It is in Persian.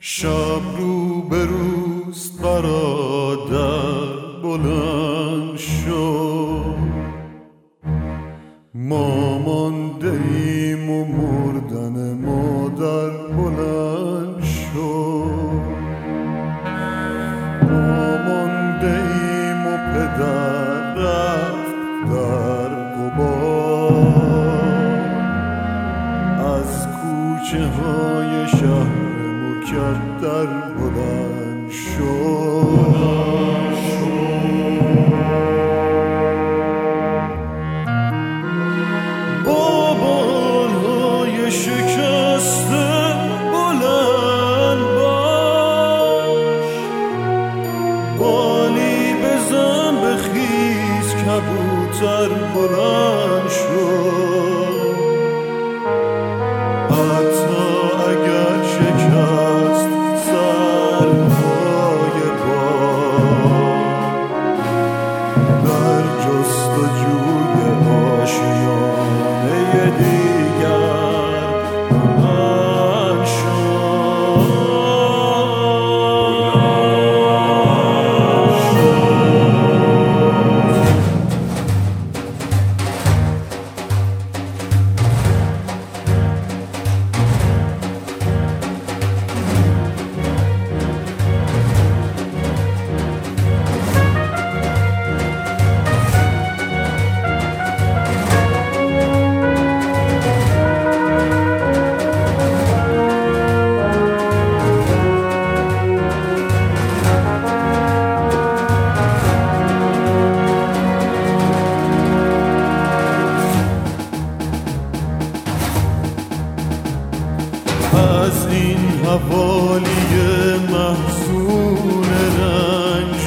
شب رو به روز برادر بلند شد، ما مانده ایم و مردن مادر بلند شد، ما مانده ایم و پدر رفت در غبار، از کوچه های شهر مکدر بلند شد. با بالهای شکسته بلند باش، بالی بزن بخیز کبوتر بلند شد، حتی اگر شکست سرهای باد، در جستجوی آشیانه دیگر بلند از این حوالی محزون رنج